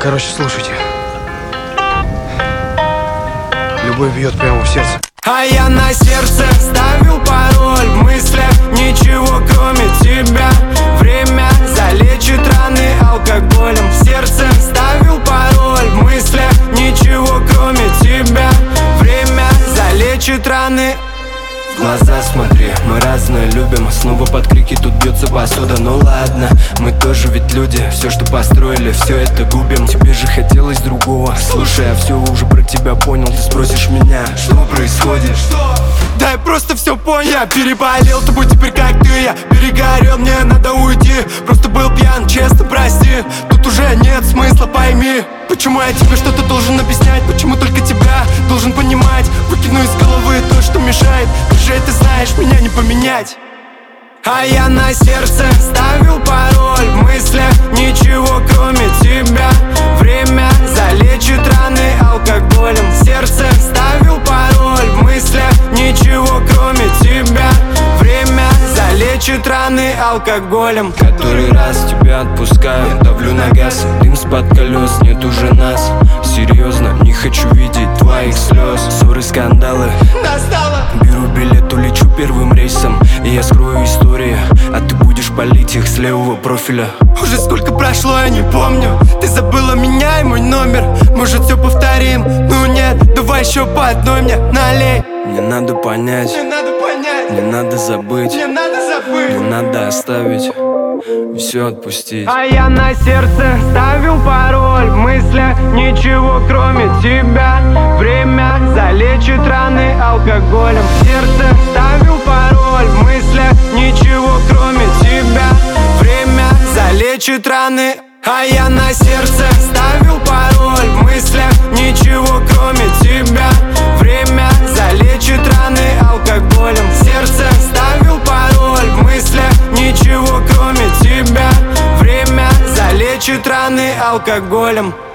Короче, слушайте. Любовь бьет прямо в сердце. А я на сердце ставил пароль. В мыслях ничего кроме тебя. Время залечит раны алкоголем. В сердце ставил пароль. В мыслях ничего кроме тебя. Время залечит раны. В глаза смотри, мы разное любим. Снова под крики тут бьется посуда. Ну ладно, мы тоже ведь люди. Все, что построили, все это губим. Тебе же хотелось другого. Слушай, я все уже про тебя понял. Ты спросишь меня, что происходит? Да я просто все понял. Я переболел тобой теперь как ты. Я перегорел, мне надо уйти. Просто был пьян, честно прости. Тут уже нет смысла, пойми. Почему я тебе что-то должен объяснять? Почему только тебя должен понимать? Выкину из головы то, что мешает. Ты же это знаешь, меня не поменять. А я на сердце ставил пароль. В мыслях ничего кроме тебя. Время залечит раны алкоголем. В сердце ставил пароль. В мыслях ничего кроме тебя. Время залечит раны алкоголем. Который раз тебя отпускаю, давлю на газ. Дым с-под колес, нет уже нас. Серьезно, не хочу видеть твоих слез. Ссоры, скандалы, настало. Беру билет, улечу первым рейсом. И я скрою истории, а ты будешь палить их с левого профиля. Уже сколько прошло, я не помню. Ты забыла меня и мой номер. Может, все повторим? Ну нет, давай еще по одной мне налей. Мне надо понять, мне надо понять. Мне надо забыть, мне надо забыть. Мне надо оставить, все отпустить. А я на сердце ставил пароль. В мыслях ничего кроме тебя. Время залечит раны алкоголем. В сердце ставил пароль. В мыслях ничего кроме тебя. Время залечит раны. А я на сердце ставил пароль. В мыслях ничего кроме тебя. Время залечит раны алкоголем. В сердце ставил пароль. В мыслях ничего кроме тебя. Время залечит раны алкоголем.